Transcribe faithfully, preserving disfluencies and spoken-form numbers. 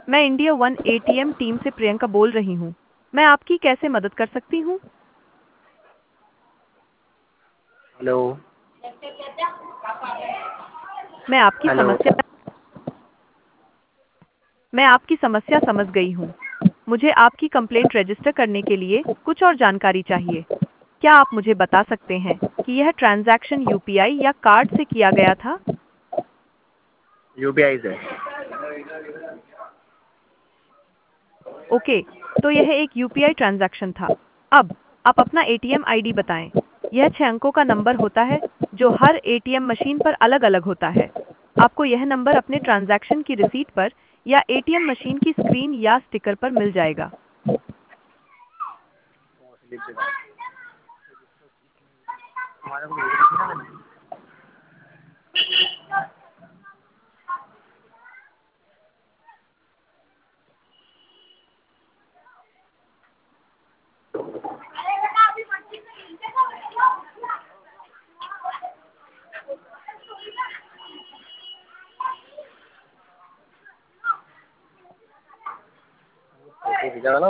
मैं India one ATM team से प्रियंका बोल रही हूँ। मैं आपकी कैसे मदद कर सकती हूँ? हेलो। मैं आपकी हेलो। समस्या मैं आपकी समस्या समझ गई हूँ। मुझे आपकी कंप्लेंट रजिस्टर करने के लिए कुछ और जानकारी चाहिए। क्या आप मुझे बता सकते हैं कि यह ट्रांजैक्शन यूपीआई या कार्ड से किया गया था? यूपीआई से। ओके, तो यह एक यूपीआई ट्रांजैक्शन था। अब आप अपना एटीएम आईडी बताएं। यह छह अंकों का नंबर होता है जो हर एटीएम मशीन पर अलग-अलग होता है। आपको यह नंबर अपने ट्रांजैक्शन की रिसीट पर या एटीएम मशीन की स्क्रीन या स्टिकर पर मिल जाएगा। हमारा को भेज रखी ना मैंने। भेजा था ना।